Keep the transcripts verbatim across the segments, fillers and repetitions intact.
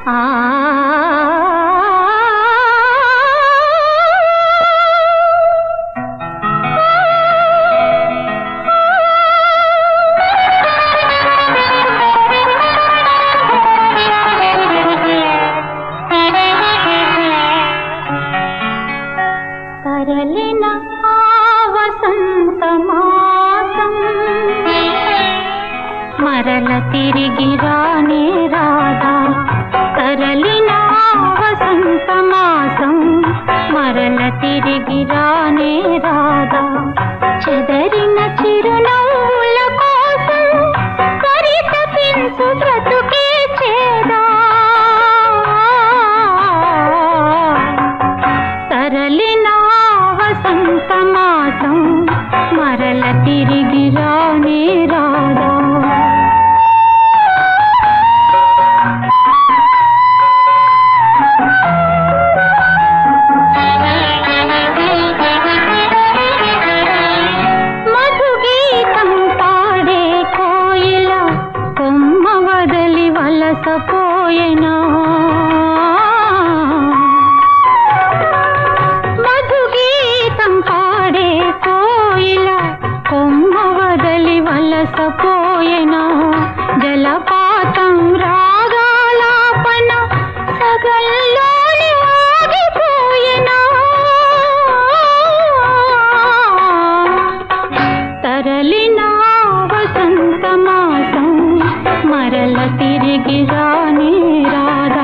తరలిన వసంత మాసం మరల తిరిగి రానే రాదా. తరలిన వసంత మాసం మరల తిరిగి రానే రాదా. చెదరిన చిరునవ్వుల కోసం పరితపించు బ్రతుకే చేదా. తరలిన వసంత మాసం మరల తిరిగి రానే రాదా. మధుగీతం పాడే కోయిల కొమ్మ వదలి వలసపోయెనా. వలసపోయెనా జలపాతం రాగాలాపన సగల్లోనే ఆగిపోయెనా. తరలిన వసంత మాసం మరల తిరిగి రానే రాదా.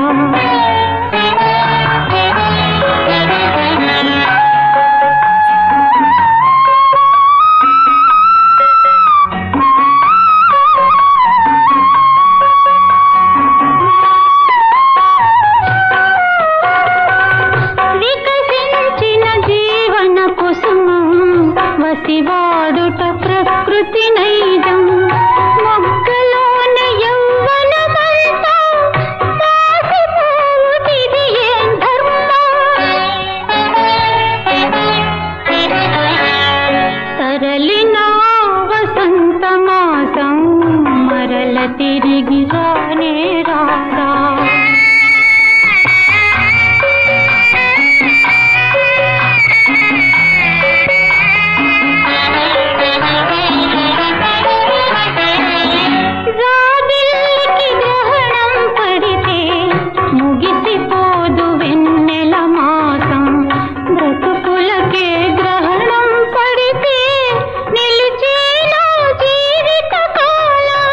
వసివాడుట ప్రకృతి నైజం మొగ్గలోన యౌవనమంతా మాసిపోవుటిది ఏం ధర్మం. తరలిన వసంత మాసం మరల తిరిగి రానే రాదా. ముగిసిపోదు వెన్నెల మాసం బ్రతుకులకే గ్రహణం పడితే నిలిచేనా జీవిత కాలం.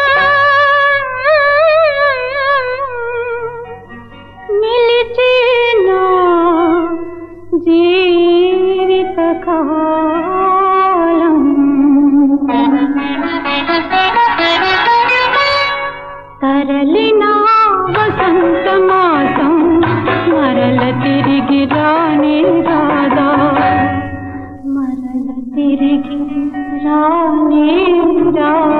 నిలిచేనా జీవిత కాలం. తరలిన వసంత మాసం మరల తిరిగి రానే రాదా. మరల తిరిగి రానే రాదా.